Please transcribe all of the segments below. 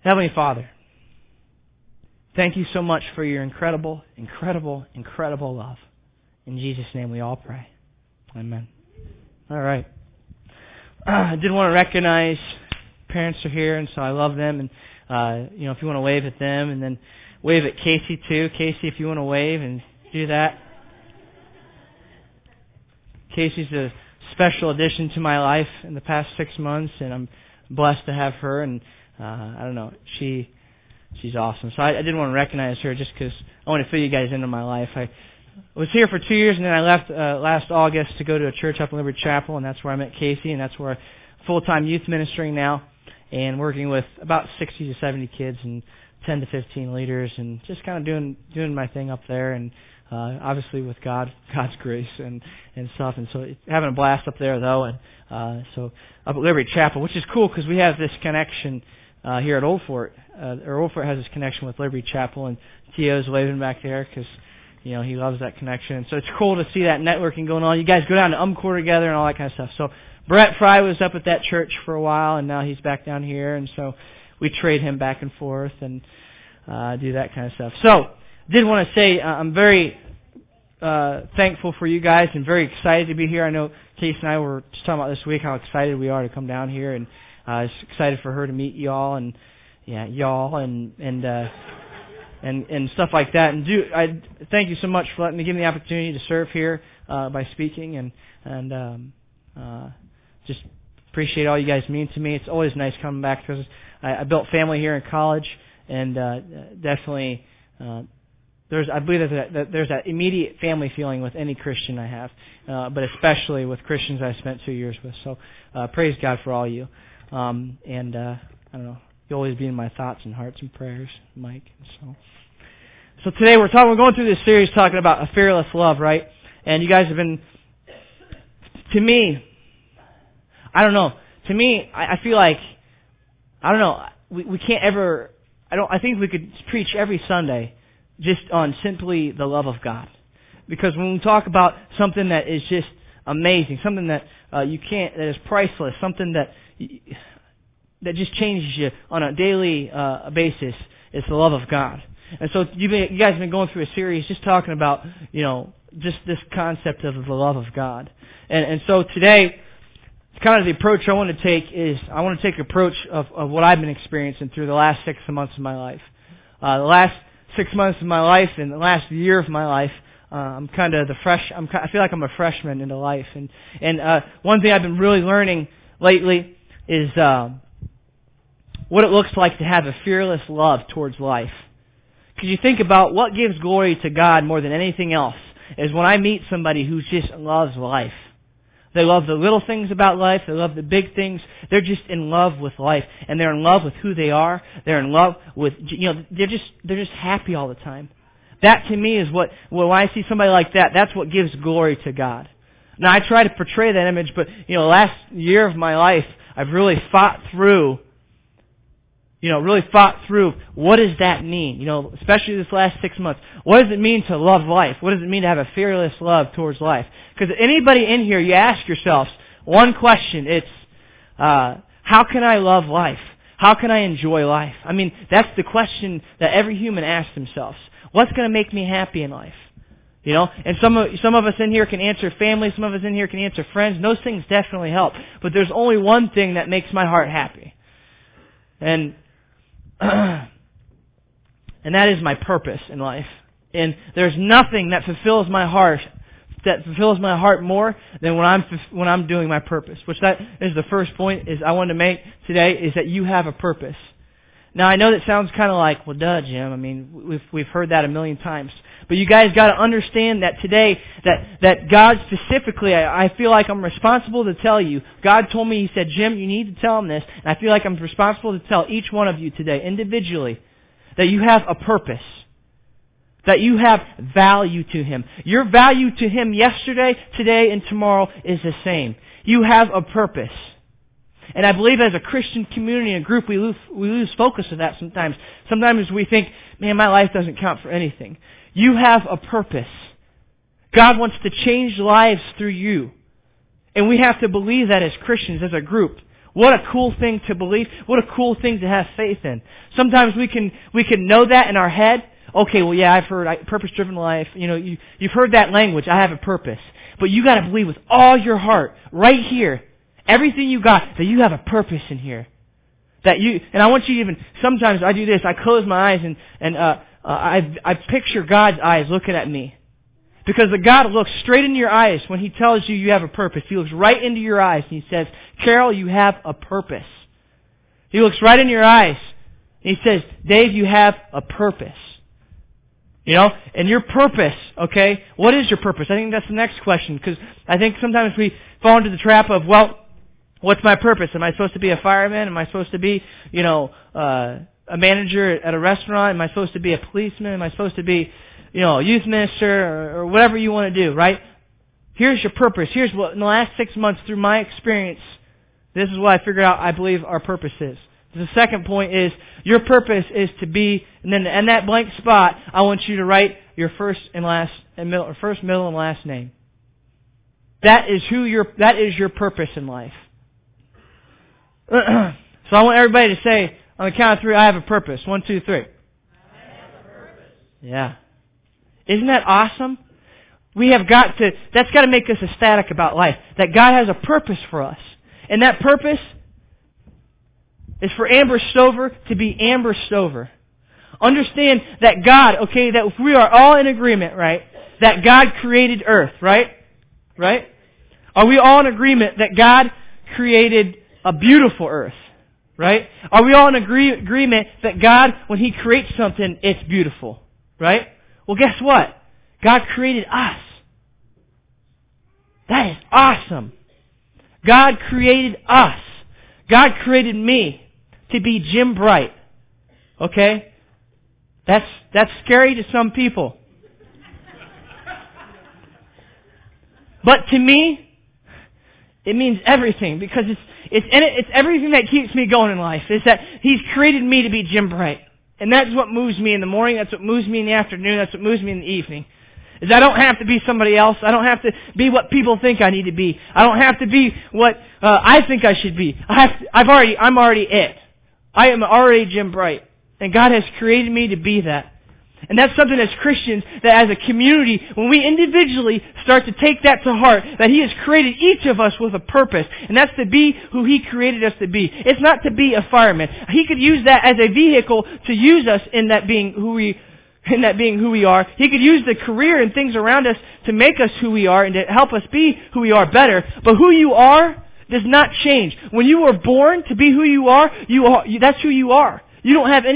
Heavenly Father, thank you so much for your incredible, incredible, incredible love. In Jesus' name we all pray. Amen. All right. I did want to recognize parents are here, and so I love them. And, if you want to wave at them, and then wave at Casey too. Casey, if you want to wave and do that. Casey's a special addition to my life in the past 6 months, and I'm blessed to have her. And she's awesome. So I did want to recognize her just because I want to fill you guys into my life. I was here for 2 years, and then I left last August to go to a church up in Liberty Chapel, and that's where I met Casey, and that's where I'm full-time youth ministering now, and working with about 60 to 70 kids and 10 to 15 leaders, and just kind of doing my thing up there, and obviously with God's grace and stuff, and so having a blast up there though, and so up at Liberty Chapel, which is cool because we have this connection here at Old Fort. Old Fort has this connection with Liberty Chapel, and Tio's waving back there because he loves that connection. And so it's cool to see that networking going on. You guys go down to UMCOR together and all that kind of stuff. So Brett Fry was up at that church for a while, and now he's back down here, and so we trade him back and forth and do that kind of stuff. So did want to say I'm very thankful for you guys and very excited to be here. I know Casey and I were just talking about this week how excited we are to come down here, and I was excited for her to meet y'all and and stuff like that. And I thank you so much for letting me give me the opportunity to serve here by speaking, and just appreciate all you guys mean to me. It's always nice coming back because I built family here in college, and definitely I believe that there's that immediate family feeling with any Christian I have, but especially with Christians I spent 2 years with. So praise God for all you, and I don't know. You'll always be in my thoughts and hearts and prayers, Mike. So today we're going through this series talking about a fearless love, right? And you guys have been, to me, I don't know. To me, I feel like, I don't know, we can't ever, I think we could preach every Sunday just on simply the love of God. Because when we talk about something that is just amazing, something that that is priceless, something that just changes you on a daily basis, it's the love of God. And so you guys have been going through a series just talking about, just this concept of the love of God. And so today, kind of the approach I want to take is, I want to take an approach of what I've been experiencing through the last 6 months of my life. The last 6 months of my life and the last year of my life, I'm kind of I feel like I'm a freshman into life. And one thing I've been really learning lately is what it looks like to have a fearless love towards life. Because you think about what gives glory to God more than anything else is when I meet somebody who just loves life. They love the little things about life. They love the big things. They're just in love with life, and they're in love with who they are. They're in love with, they're just happy all the time. That to me is when I see somebody like that, that's what gives glory to God. Now I try to portray that image, but last year of my life, I've really fought through what does that mean? Especially this last 6 months. What does it mean to love life? What does it mean to have a fearless love towards life? Because anybody in here, you ask yourselves one question. It's, how can I love life? How can I enjoy life? I mean, that's the question that every human asks themselves. What's going to make me happy in life? And some of us in here can answer family. Some of us in here can answer friends. And those things definitely help. But there's only one thing that makes my heart happy. And that is my purpose in life. And there's nothing that fulfills my heart more than when I'm doing my purpose. Which that is the first point is I want to make today is that you have a purpose. Now I know that sounds kind of like, well, duh, Jim. I mean, we've heard that a million times. But you guys got to understand that today, that God specifically, I feel like I'm responsible to tell you. God told me, He said, Jim, you need to tell him this. And I feel like I'm responsible to tell each one of you today, individually, that you have a purpose. That you have value to Him. Your value to Him yesterday, today, and tomorrow is the same. You have a purpose. And I believe as a Christian community and group, we lose focus of that sometimes. Sometimes we think, man, my life doesn't count for anything. You have a purpose. God wants to change lives through you. And we have to believe that as Christians, as a group. What a cool thing to believe. What a cool thing to have faith in. Sometimes we can know that in our head. Okay, well, yeah, I've heard purpose-driven life. You know, you've heard that language. I have a purpose. But you got to believe with all your heart, right here, everything you got, that you have a purpose in here. And I want you to even, sometimes I do this, I close my eyes and I picture God's eyes looking at me. Because the God looks straight into your eyes when He tells you have a purpose. He looks right into your eyes and He says, Carol, you have a purpose. He looks right in your eyes and He says, Dave, you have a purpose. You know, and your purpose, okay, what is your purpose? I think that's the next question, because I think sometimes we fall into the trap of, well, what's my purpose? Am I supposed to be a fireman? Am I supposed to be, a manager at a restaurant? Am I supposed to be a policeman? Am I supposed to be, a youth minister or whatever you want to do, right? Here's your purpose. Here's what, in the last 6 months, through my experience, this is what I figured out I believe our purpose is. The second point is, your purpose is to be, and then in that blank spot, I want you to write your first, middle, and last name. That is your purpose in life. So I want everybody to say, on the count of 3, I have a purpose. 1, 2, 3. I have a purpose. Yeah. Isn't that awesome? That's got to make us ecstatic about life. That God has a purpose for us. And that purpose is for Amber Stover to be Amber Stover. Understand that God, okay, that if we are all in agreement, right, that God created earth, right? Right? Are we all in agreement that God created a beautiful earth? Right? Are we all in agreement that God, when He creates something, it's beautiful? Right? Well, guess what? God created us. That is awesome. God created us. God created me to be Jim Bright. Okay? That's scary to some people. But to me, it means everything, because it's everything that keeps me going in life, is that He's created me to be Jim Bright. And that's what moves me in the morning, that's what moves me in the afternoon, that's what moves me in the evening. Is I don't have to be somebody else. I don't have to be what people think I need to be. I don't have to be what I think I should be. I'm already it. I am already Jim Bright. And God has created me to be that. And that's something as Christians, that as a community, when we individually start to take that to heart, that He has created each of us with a purpose, and that's to be who He created us to be. It's not to be a fireman. He could use that as a vehicle to use us in that being who we are. He could use the career and things around us to make us who we are and to help us be who we are better. But who you are does not change. When you were born to be who you are, that's who you are. You don't have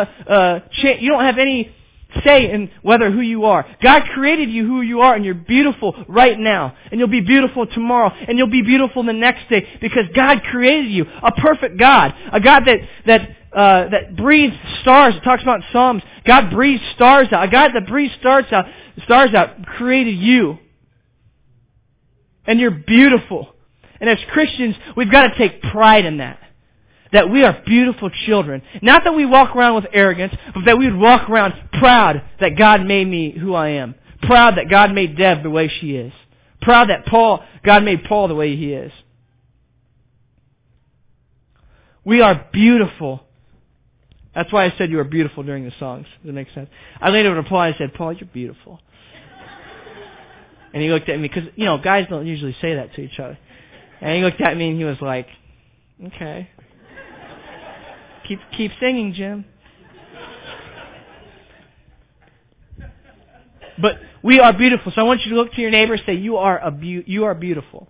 any say in whether who you are. God created you who you are, and you're beautiful right now. And you'll be beautiful tomorrow. And you'll be beautiful the next day, because God created you. A perfect God. A God that breathes stars. It talks about in Psalms. God breathes stars out. A God that breathes stars out created you. And you're beautiful. And as Christians, we've got to take pride in that. That we are beautiful children. Not that we walk around with arrogance, but that we would walk around proud that God made me who I am. Proud that God made Deb the way she is. Proud that God made Paul the way he is. We are beautiful. That's why I said you are beautiful during the songs. Does that make sense? I laid over to Paul and I said, Paul, you're beautiful. And he looked at me, because, guys don't usually say that to each other. And he looked at me and he was like, okay. Keep singing, Jim. But we are beautiful. So I want you to look to your neighbor and say, you are beautiful.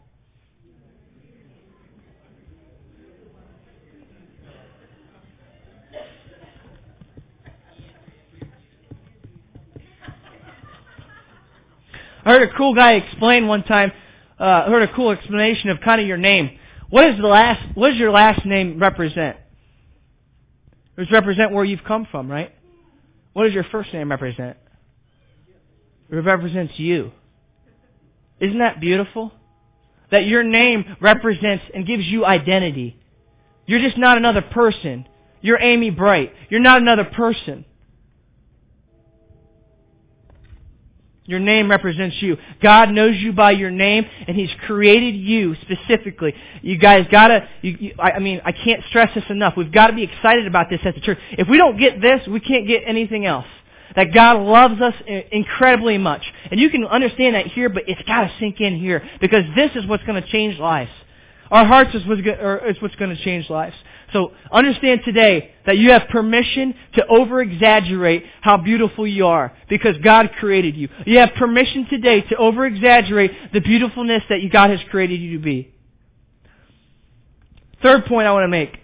I heard a cool guy explain one time. I heard a cool explanation of kind of your name. What does your last name represent? It represent where you've come from, right? What does your first name represent? It represents you. Isn't that beautiful? That your name represents and gives you identity. You're just not another person. You're Amy Bright. You're not another person. Your name represents you. God knows you by your name, and He's created you specifically. You guys gotta, I can't stress this enough. We've got to be excited about this as a church. If we don't get this, we can't get anything else. That God loves us incredibly much. And you can understand that here, but it's got to sink in here, because this is what's going to change lives. Our hearts is what's going to change lives. So understand today that you have permission to over-exaggerate how beautiful you are, because God created you. You have permission today to over-exaggerate the beautifulness that God has created you to be. Third point I want to make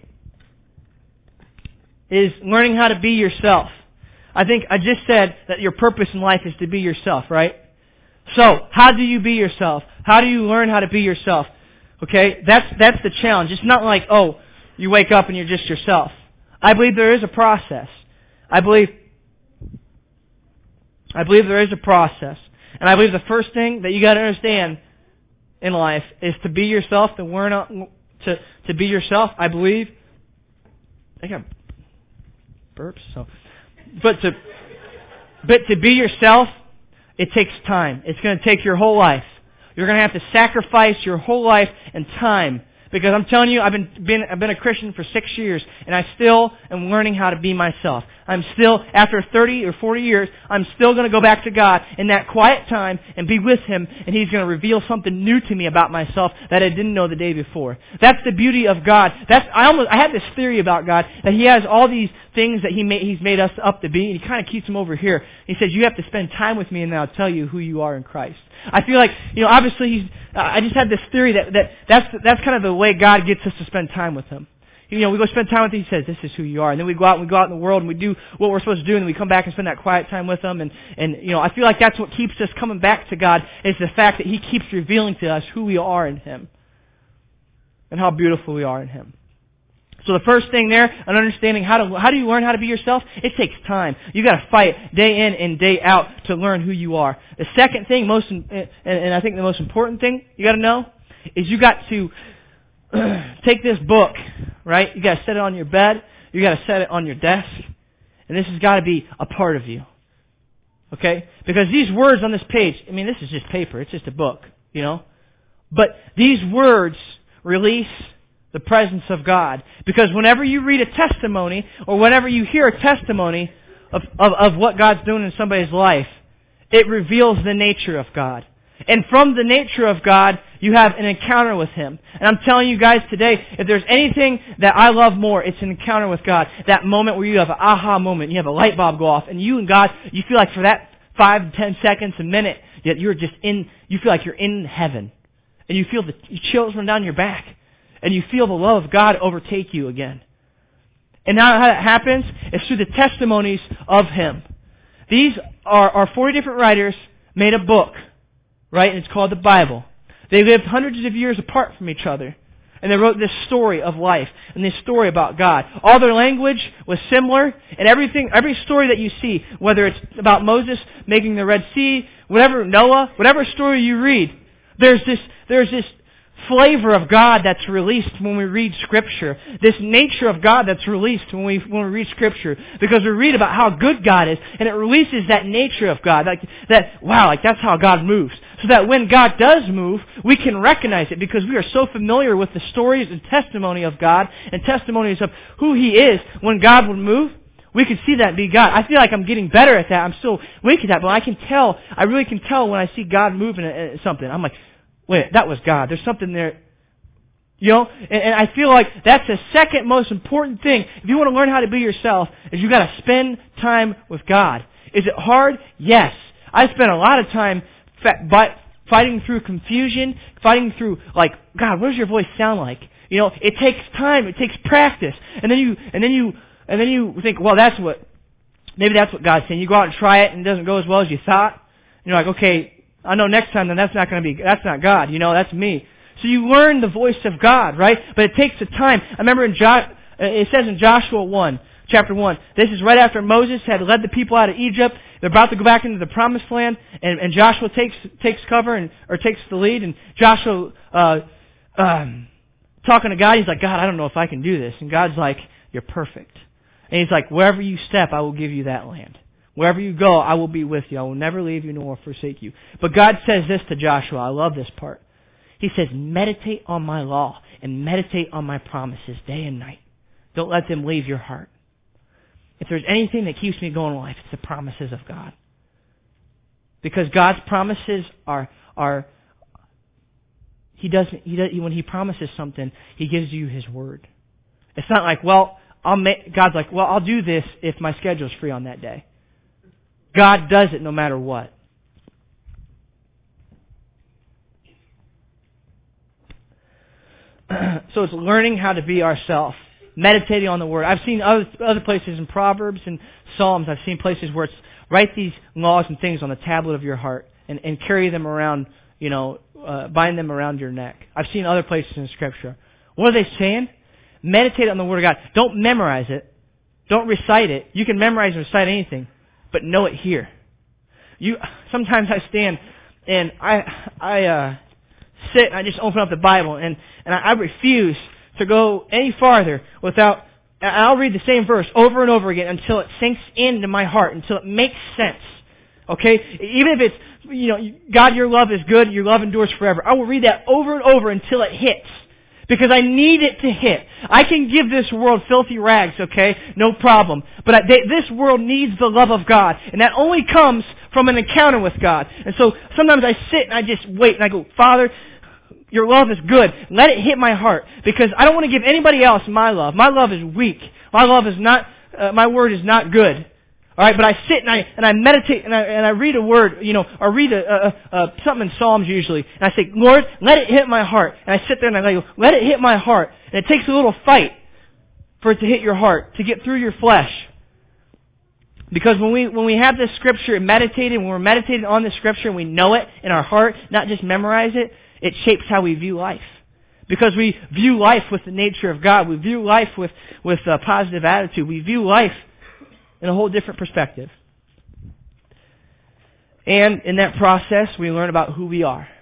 is learning how to be yourself. I think I just said that your purpose in life is to be yourself, right? So, how do you be yourself? How do you learn how to be yourself? Okay, that's the challenge. It's not like, oh, you wake up and you're just yourself. I believe there is a process. I believe there is a process. And I believe the first thing that you got to understand in life is to be yourself, to learn to be yourself. I believe I got burps, so but to be yourself, it takes time. It's going to take your whole life. You're going to have to sacrifice your whole life and time. Because I'm telling you, I've been a Christian for 6 years, and I still am learning how to be myself. I'm still, after 30 or 40 years, I'm still going to go back to God in that quiet time and be with Him, and He's going to reveal something new to me about myself that I didn't know the day before. That's the beauty of God. I had this theory about God, that He has all these things that He's made us up to be, and He kind of keeps them over here. He says, you have to spend time with me, and then I'll tell you who you are in Christ. I feel like, obviously I just had this theory that's kind of the way God gets us to spend time with Him. We go spend time with Him, He says, this is who you are. And then we go out in the world and we do what we're supposed to do, and we come back and spend that quiet time with Him. And I feel like that's what keeps us coming back to God, is the fact that He keeps revealing to us who we are in Him and how beautiful we are in Him. So the first thing there, an understanding how do you learn how to be yourself? It takes time. You got to fight day in and day out to learn who you are. The second thing, and I think the most important thing you got to know, is you got to take this book, right? You got to set it on your bed. You got to set it on your desk, and this has got to be a part of you. Okay? Because these words on this page, this is just paper. It's just a book, But these words release the presence of God. Because whenever you read a testimony, or whenever you hear a testimony of what God's doing in somebody's life, it reveals the nature of God. And from the nature of God, you have an encounter with Him. And I'm telling you guys today, if there's anything that I love more, it's an encounter with God. That moment where you have an aha moment, you have a light bulb go off, and you and God, you feel like for that 5 to 10 seconds, a minute, yet you feel like you're in heaven. And you feel the chills run down your back. And you feel the love of God overtake you again. And now how that happens is through the testimonies of Him. These are 40 different writers made a book, right? And it's called the Bible. They lived hundreds of years apart from each other. And they wrote this story of life and this story about God. All their language was similar, and every story that you see, whether it's about Moses making the Red Sea, Noah, whatever story you read, there's this flavor of God that's released when we read Scripture. This nature of God that's released when we read Scripture. Because we read about how good God is, and it releases that nature of God. That's how God moves. So that when God does move, we can recognize it, because we are so familiar with the stories and testimony of God and testimonies of who He is. When God would move, we can see that and be God. I feel like I'm getting better at that. I'm still weak at that, but I really can tell when I see God moving at something. I'm like, wait, that was God. There's something there. And I feel like that's the second most important thing. If you want to learn how to be yourself, is you got to spend time with God. Is it hard? Yes. I spent a lot of time fighting through confusion, fighting through God, what does your voice sound like? It takes time. It takes practice. And then you think, well, maybe that's what God's saying. You go out and try it, and it doesn't go as well as you thought. And you're like, okay, I know next time then that's not God, that's me. So you learn the voice of God, right? But it takes the time. I remember it says in Joshua 1, chapter 1, this is right after Moses had led the people out of Egypt. They're about to go back into the promised land, and Joshua takes cover or takes the lead, and Joshua talking to God, he's like, God, I don't know if I can do this. And God's like, you're perfect. And He's like, wherever you step, I will give you that land. Wherever you go, I will be with you. I will never leave you nor forsake you. But God says this to Joshua. I love this part. He says, meditate on my law and meditate on my promises day and night. Don't let them leave your heart. If there's anything that keeps me going in life, it's the promises of God. Because God's promises are when He promises something, He gives you His word. It's not like, God's like, I'll do this if my schedule's free on that day. God does it no matter what. So it's learning how to be ourselves, meditating on the Word. I've seen other places in Proverbs and Psalms, I've seen places where it's write these laws and things on the tablet of your heart and carry them around, bind them around your neck. I've seen other places in Scripture. What are they saying? Meditate on the Word of God. Don't memorize it. Don't recite it. You can memorize and recite anything, but know it here. Sometimes I stand and I sit and I just open up the Bible and I refuse to go any farther without. I'll read the same verse over and over again until it sinks into my heart, until it makes sense. Okay? Even if it's, God, your love is good, your love endures forever. I will read that over and over until it hits. Because I need it to hit. I can give this world filthy rags, okay? No problem. But this world needs the love of God. And that only comes from an encounter with God. And so sometimes I sit and I just wait and I go, Father, your love is good. Let it hit my heart. Because I don't want to give anybody else my love. My love is weak. My love is not, my word is not good. Alright, but I sit and I meditate and I read a word, or read something in Psalms usually. And I say, Lord, let it hit my heart. And I sit there and I go, let it hit my heart. And it takes a little fight for it to hit your heart, to get through your flesh. Because when we have this Scripture and when we're meditating on this Scripture and we know it in our heart, not just memorize it, it shapes how we view life. Because we view life with the nature of God. We view life with a positive attitude. We view life in a whole different perspective. And in that process, we learn about who we are.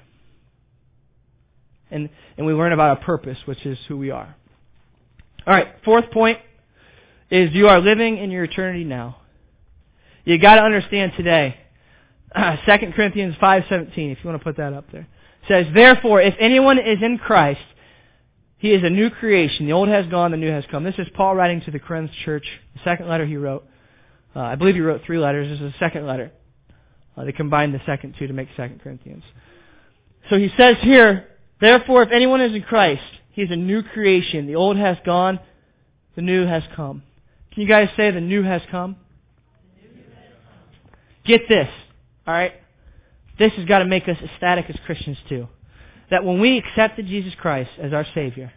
And we learn about our purpose, which is who we are. Alright, fourth point is you are living in your eternity now. You got to understand today, 2 Corinthians 5:17, if you want to put that up there. Says, therefore, if anyone is in Christ, he is a new creation. The old has gone, the new has come. This is Paul writing to the Corinth church, the second letter he wrote. I believe he wrote 3 letters. This is the second letter. They combined the second two to make 2 Corinthians. So he says here, therefore, if anyone is in Christ, he is a new creation. The old has gone, the new has come. Can you guys say the new has come? Get this, alright? This has got to make us ecstatic as Christians too. That when we accepted Jesus Christ as our Savior,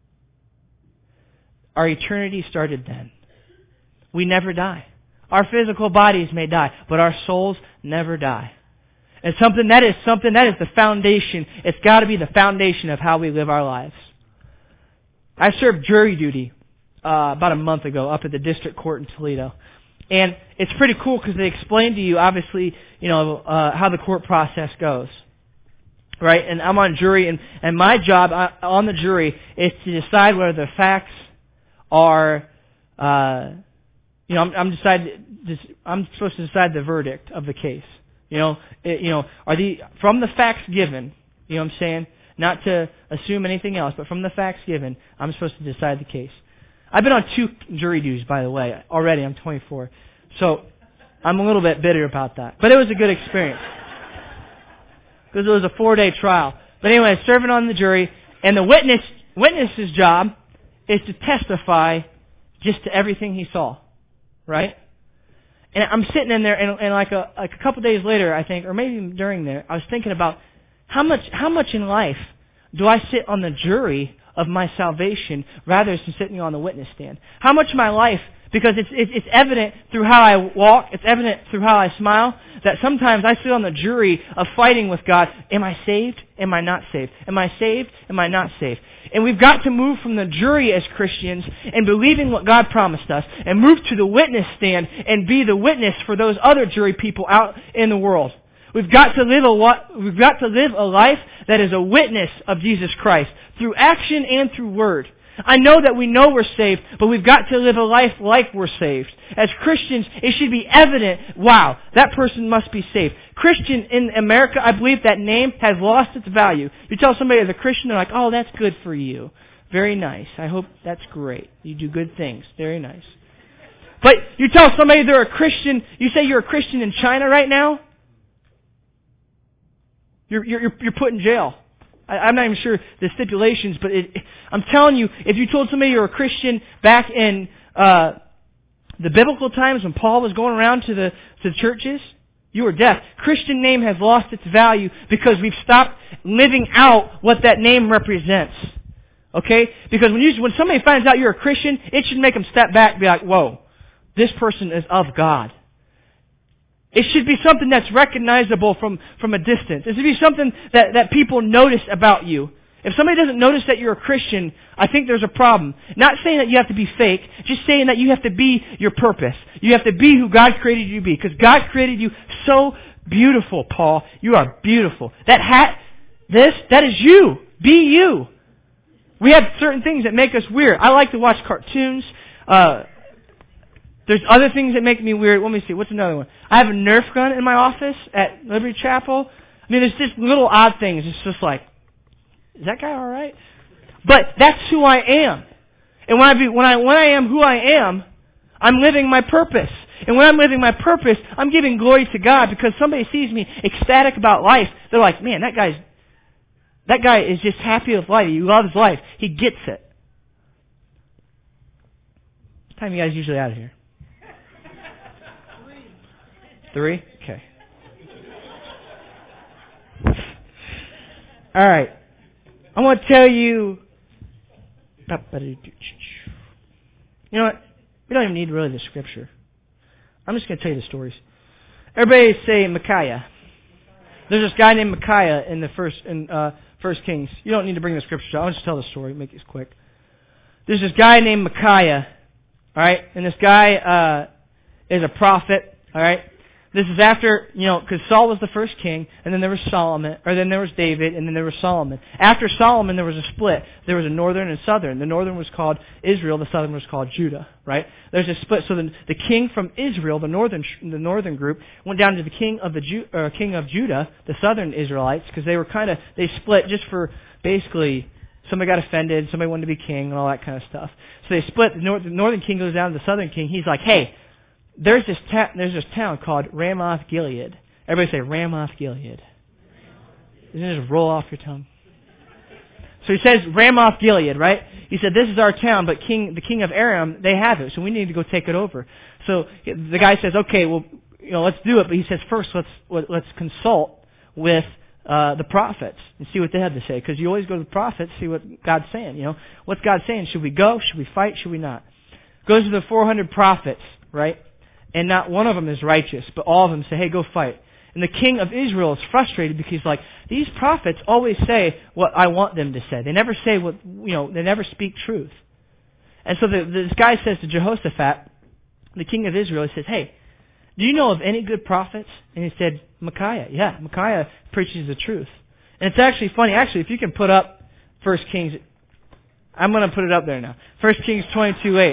our eternity started then. We never die. Our physical bodies may die, but our souls never die. And that is the foundation. It's got to be the foundation of how we live our lives. I served jury duty about a month ago up at the district court in Toledo. And it's pretty cool because they explain to you, obviously, how the court process goes. Right? And I'm on jury, and my job on the jury is to decide whether the facts are, I'm supposed to decide the verdict of the case. From the facts given, you know what I'm saying? Not to assume anything else, but from the facts given, I'm supposed to decide the case. I've been on 2 jury duties, by the way, already. I'm 24. So, I'm a little bit bitter about that. But it was a good experience. Because it was a 4-day trial. But anyway, serving on the jury, and the witness's job is to testify just to everything he saw. Right? And I'm sitting in there, and like a couple days later, I think, or maybe during there, I was thinking about how much in life do I sit on the jury of my salvation rather than sitting on the witness stand? How much of my life, because it's evident through how I walk, it's evident through how I smile, that sometimes I sit on the jury of fighting with God. Am I saved? Am I not saved? Am I saved? Am I not saved? And we've got to move from the jury as Christians and believing what God promised us and move to the witness stand and be the witness for those other jury people out in the world. We've got to live a life that is a witness of Jesus Christ through action and through word. I know that we know we're saved, but we've got to live a life like we're saved. As Christians, it should be evident, wow, that person must be saved. Christian in America, I believe that name has lost its value. You tell somebody as a Christian, they're like, oh, that's good for you. Very nice. I hope that's great. You do good things. Very nice. But you tell somebody they're a Christian, you say you're a Christian in China right now, you're put in jail. I'm not even sure the stipulations, but I'm telling you, if you told somebody you're a Christian back in the biblical times when Paul was going around to the churches, you were deaf. Christian name has lost its value because we've stopped living out what that name represents. Okay? Because when somebody finds out you're a Christian, it should make them step back and be like, whoa, this person is of God. It should be something that's recognizable from a distance. It should be something that people notice about you. If somebody doesn't notice that you're a Christian, I think there's a problem. Not saying that you have to be fake, just saying that you have to be your purpose. You have to be who God created you to be. Because God created you so beautiful, Paul. You are beautiful. That hat, that is you. Be you. We have certain things that make us weird. I like to watch cartoons. There's other things that make me weird. Let me see. What's another one? I have a Nerf gun in my office at Liberty Chapel. I mean, there's just little odd things. It's just like, is that guy all right? But that's who I am. And when I am who I am, I'm living my purpose. And when I'm living my purpose, I'm giving glory to God because somebody sees me ecstatic about life. They're like, man, that guy is just happy with life. He loves life. He gets it. What time are you guys usually out of here? 3? Okay. All right. I want to tell you... You know what? We don't even need really the scripture. I'm just going to tell you the stories. Everybody say Micaiah. There's this guy named Micaiah in the First Kings. You don't need to bring the scripture. I'll just tell the story. Make this quick. There's this guy named Micaiah. All right? And this guy is a prophet. All right? This is after, because Saul was the first king, and then there was Solomon, or then there was David, and then there was Solomon. After Solomon, there was a split. There was a northern and southern. The northern was called Israel, the southern was called Judah, right? There's a split. So the king from Israel, the northern group, went down to the king of Judah, the southern Israelites, because they split just for basically somebody got offended, somebody wanted to be king, and all that kind of stuff. So they split. The northern king goes down to the southern king. He's like, hey, there's this town called Ramoth Gilead. Everybody say Ramoth Gilead. Doesn't it just roll off your tongue? So he says Ramoth Gilead, right? He said, this is our town, but the king of Aram, they have it, so we need to go take it over. So the guy says, okay, well, let's do it. But he says, first, let's consult with the prophets and see what they have to say. Because you always go to the prophets, see what God's saying. What's God saying? Should we go? Should we fight? Should we not? Goes to the 400 prophets, right? And not one of them is righteous, but all of them say, hey, go fight. And the king of Israel is frustrated because he's like, these prophets always say what I want them to say. They never say they never speak truth. And so this guy says to Jehoshaphat, the king of Israel, he says, hey, do you know of any good prophets? And he said, Micaiah. Yeah, Micaiah preaches the truth. And it's actually funny. Actually, if you can put up 1 Kings, I'm going to put it up there now. 1 Kings 22:8.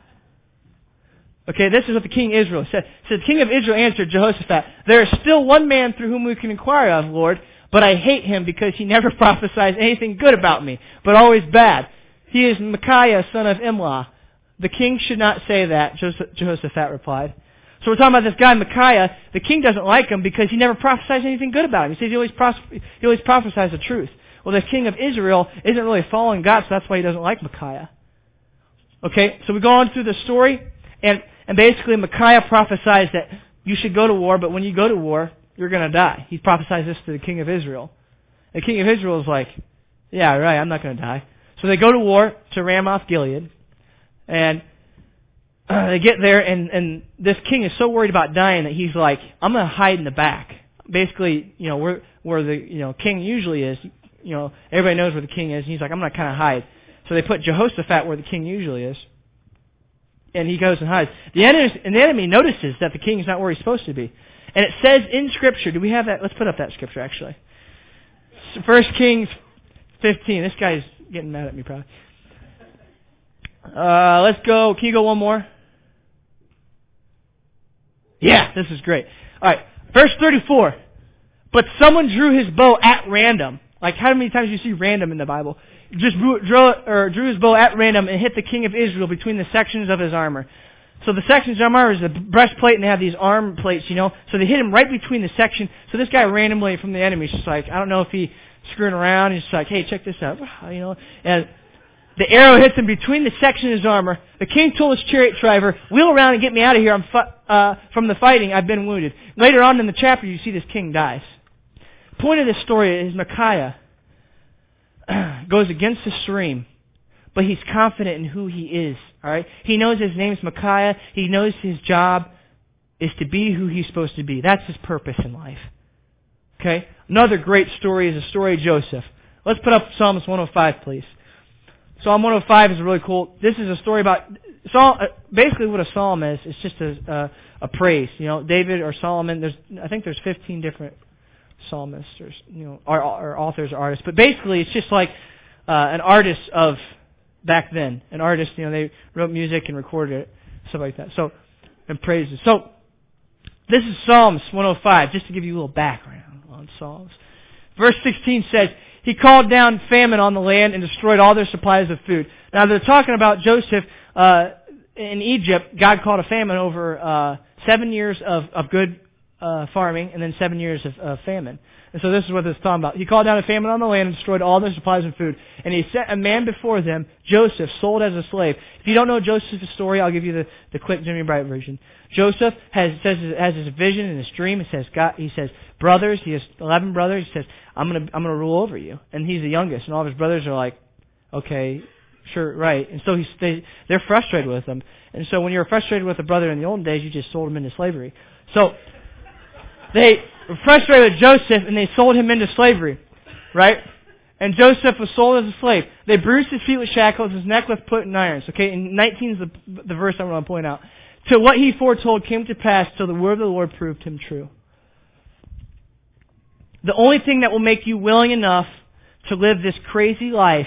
Okay, this is what the king of Israel said. So the king of Israel answered Jehoshaphat, there is still one man through whom we can inquire of, Lord, but I hate him because he never prophesies anything good about me, but always bad. He is Micaiah, son of Imlah. The king should not say that, Jehoshaphat replied. So we're talking about this guy, Micaiah. The king doesn't like him because he never prophesies anything good about him. He says he always prophesies the truth. Well, the king of Israel isn't really following God, so that's why he doesn't like Micaiah. Okay, so we go on through the story, and basically Micaiah prophesies that you should go to war, but when you go to war, you're going to die. He prophesies this to the king of Israel. The king of Israel is like, yeah, right, I'm not going to die. So they go to war to Ramoth Gilead, and they get there, and this king is so worried about dying that he's like, I'm going to hide in the back. Basically, where the king usually is, everybody knows where the king is, and he's like, I'm going to kind of hide. So they put Jehoshaphat where the king usually is. And he goes and hides. The enemy notices that the king is not where he's supposed to be. And it says in Scripture, do we have that? Let's put up that Scripture, actually. 1 Kings 15. This guy's getting mad at me, probably. Let's go. Can you go one more? Yeah, this is great. All right, verse 34. But someone drew his bow at random. Like, how many times do you see random in the Bible? Just drew his bow at random and hit the king of Israel between the sections of his armor. So the sections of armor is the breastplate, and they have these arm plates, you know. So they hit him right between the section. So this guy randomly from the enemy is just like, I don't know if he screwing around. He's just like, hey, check this out, you know. And the arrow hits him between the section of his armor. The king told his chariot driver, wheel around and get me out of here. From the fighting, I've been wounded. Later on in the chapter, you see this king dies. The point of this story is Micaiah goes against the stream, but he's confident in who he is. All right, he knows his name is Micaiah. He knows his job is to be who he's supposed to be. That's his purpose in life. Okay, another great story is the story of Joseph. Let's put up Psalms 105, please. Psalm 105 is really cool. This is a story about basically what a psalm is. It's just a praise. You know, David or Solomon. I think there's 15 different psalmists or, you know, or authors or artists. But basically, it's just like an artist of back then. An artist, you know, they wrote music and recorded it, stuff like that. So, and praises. So, this is Psalms 105, just to give you a little background on Psalms. Verse 16 says, He called down famine on the land and destroyed all their supplies of food. Now, they're talking about Joseph in Egypt. God called a famine over 7 years of good farming and then 7 years of famine. And so this is what it's talking about. He called down a famine on the land and destroyed all their supplies of food. And he sent a man before them, Joseph, sold as a slave. If you don't know Joseph's story, I'll give you the quick Jimmy Bright version. Joseph has his vision and his dream. He says, brothers, he has 11 brothers. He says, I'm gonna rule over you. And he's the youngest. And all of his brothers are like, okay, sure, right. And so they're frustrated with him. And so when you're frustrated with a brother in the olden days, you just sold him into slavery. So they were frustrated with Joseph, and they sold him into slavery, right? And Joseph was sold as a slave. They bruised his feet with shackles, his neck was put in irons. Okay, and 19 is the verse I want to point out. Till what he foretold came to pass, till the word of the Lord proved him true. The only thing that will make you willing enough to live this crazy life,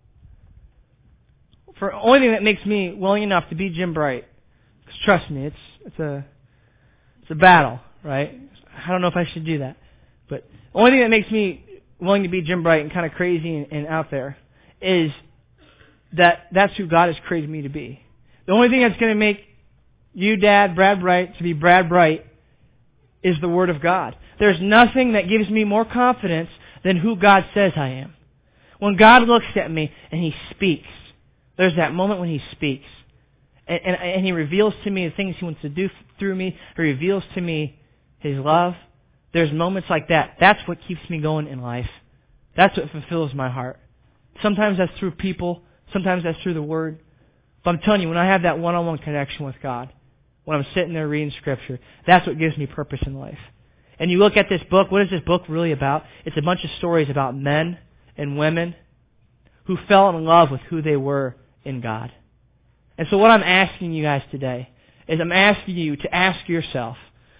the only thing that makes me willing enough to be Jim Bright, because trust me, it's a battle, right? I don't know if I should do that. But the only thing that makes me willing to be Jim Bright and kind of crazy and out there is that's who God has created me to be. The only thing that's going to make you, Dad, Brad Bright, to be Brad Bright is the Word of God. There's nothing that gives me more confidence than who God says I am. When God looks at me and He speaks, there's that moment when He speaks. And He reveals to me the things He wants to do through me. He reveals to me His love. There's moments like that. That's what keeps me going in life. That's what fulfills my heart. Sometimes that's through people. Sometimes that's through the Word. But I'm telling you, when I have that one-on-one connection with God, when I'm sitting there reading Scripture, that's what gives me purpose in life. And you look at this book, what is this book really about? It's a bunch of stories about men and women who fell in love with who they were in God. And so what I'm asking you guys today is I'm asking you to ask yourself,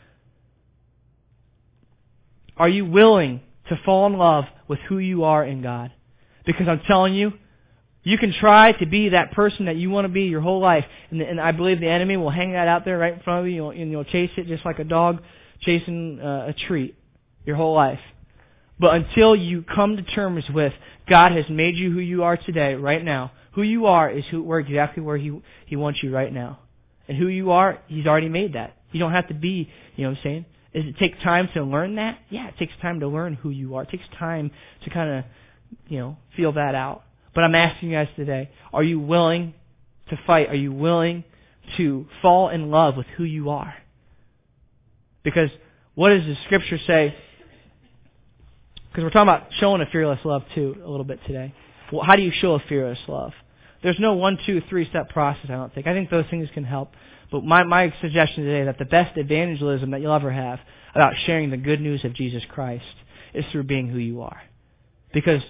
are you willing to fall in love with who you are in God? Because I'm telling you, you can try to be that person that you want to be your whole life. And I believe the enemy will hang that out there right in front of you, and you'll chase it just like a dog chasing a treat your whole life. But until you come to terms with God has made you who you are today, right now, who you are is exactly where He wants you right now. And who you are, He's already made that. You don't have to be, you know what I'm saying? Does it take time to learn that? Yeah, it takes time to learn who you are. It takes time to kind of, feel that out. But I'm asking you guys today, are you willing to fight? Are you willing to fall in love with who you are? Because what does the Scripture say? Because we're talking about showing a fearless love too a little bit today. Well, how do you show a fearless love? There's no 1, 2, 3-step process, I don't think. I think those things can help. But my suggestion today is that the best evangelism that you'll ever have about sharing the good news of Jesus Christ is through being who you are. Because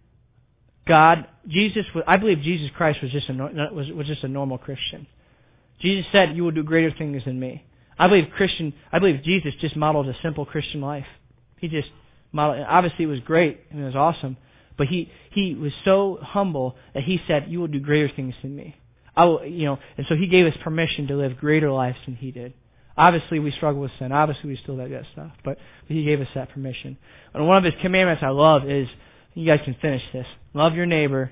I believe Jesus Christ was just a normal Christian. Jesus said, "You will do greater things than me." I believe Jesus just modeled a simple Christian life. He just modeled. Obviously, it was great and it was awesome, but he was so humble that He said, "You will do greater things than me." And so He gave us permission to live greater lives than He did. Obviously, we struggle with sin. Obviously, we still do that stuff. But He gave us that permission. And one of His commandments I love is, you guys can finish this, love your neighbor.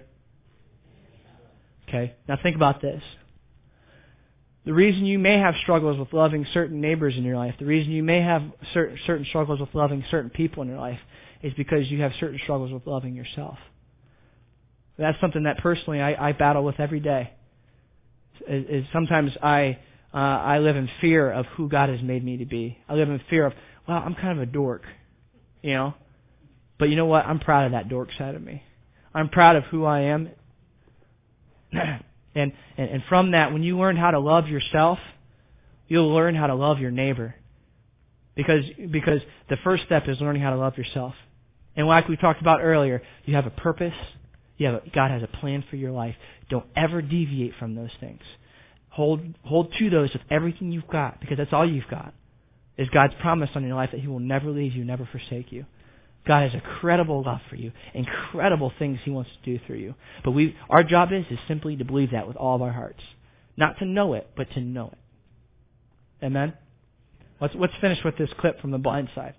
Okay, now think about this. The reason you may have struggles with loving certain neighbors in your life, the reason you may have certain struggles with loving certain people in your life, is because you have certain struggles with loving yourself. That's something that personally I battle with every day. Is sometimes I live in fear of who God has made me to be. I live in fear of, well, I'm kind of a dork, you know. But you know what? I'm proud of that dork side of me. I'm proud of who I am. And from that, when you learn how to love yourself, you'll learn how to love your neighbor. Because the first step is learning how to love yourself. And like we talked about earlier, you have a purpose. God has a plan for your life. Don't ever deviate from those things. Hold to those with everything you've got, because that's all you've got. Is God's promise on your life that He will never leave you, never forsake you. God has incredible love for you, incredible things He wants to do through you. But our job is simply to believe that with all of our hearts. Not to know it, but to know it. Amen? Let's finish with this clip from The Blind Side.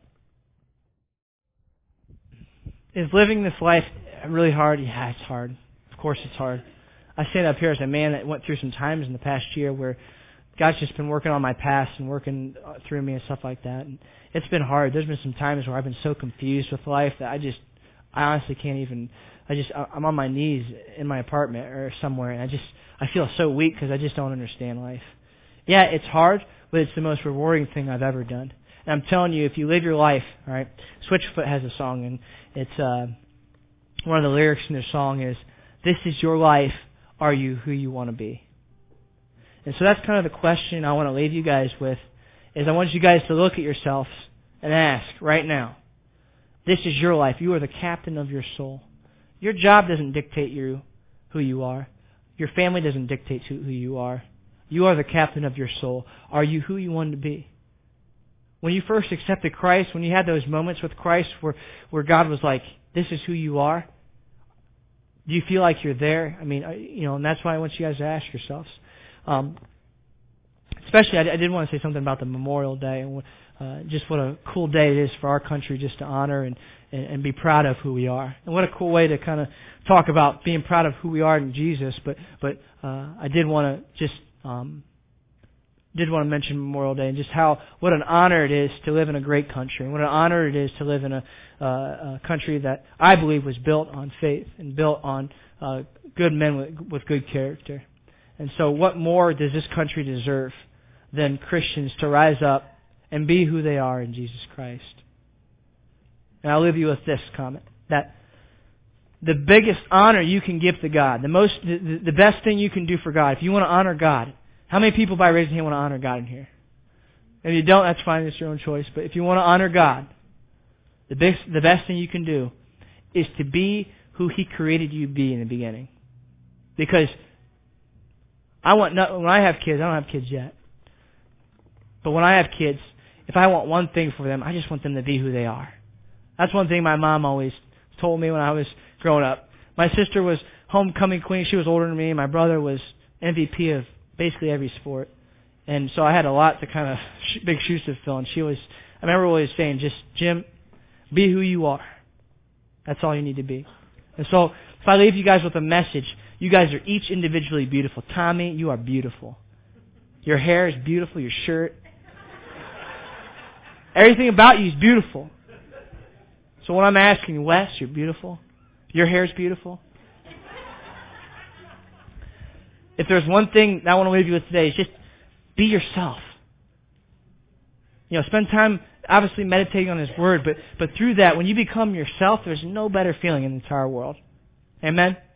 Is living this life really hard? Yeah, it's hard. Of course it's hard. I stand up here as a man that went through some times in the past year where God's just been working on my past and working through me and stuff like that. And it's been hard. There's been some times where I've been so confused with life that I honestly can't even, I'm on my knees in my apartment or somewhere, and I feel so weak because I just don't understand life. Yeah, it's hard, but it's the most rewarding thing I've ever done. And I'm telling you, if you live your life, all right, Switchfoot has a song, and it's, one of the lyrics in their song is, "This is your life, are you who you want to be?" And so that's kind of the question I want to leave you guys with, is I want you guys to look at yourselves and ask right now, this is your life. You are the captain of your soul. Your job doesn't dictate who you are. Your family doesn't dictate who you are. You are the captain of your soul. Are you who you want to be? When you first accepted Christ, when you had those moments with Christ where God was like, this is who you are, do you feel like you're there? I mean, and that's why I want you guys to ask yourselves. Especially, I did want to say something about the Memorial Day and just what a cool day it is for our country just to honor and be proud of who we are. And what a cool way to kind of talk about being proud of who we are in Jesus. But I did want to mention Memorial Day and just what an honor it is to live in a great country, and what an honor it is to live in a country that I believe was built on faith and built on good men with good character. And so what more does this country deserve than Christians to rise up and be who they are in Jesus Christ? And I'll leave you with this comment, that the biggest honor you can give to God, the best thing you can do for God, if you want to honor God, how many people by raising hand want to honor God in here? If you don't, that's fine, it's your own choice. But if you want to honor God, the best thing you can do is to be who He created you to be in the beginning. Because when I have kids, I don't have kids yet. But when I have kids, if I want one thing for them, I just want them to be who they are. That's one thing my mom always told me when I was growing up. My sister was homecoming queen. She was older than me. My brother was MVP of basically every sport. And so I had a lot to kind of big shoes to fill. And I remember always saying, just, Jim, be who you are. That's all you need to be. And so if I leave you guys with a message, you guys are each individually beautiful. Tommy, you are beautiful. Your hair is beautiful. Your shirt. Everything about you is beautiful. So what I'm asking, Wes, you're beautiful. Your hair is beautiful. If there's one thing that I want to leave you with today, is just be yourself. Spend time obviously meditating on His Word, but through that, when you become yourself, there's no better feeling in the entire world. Amen?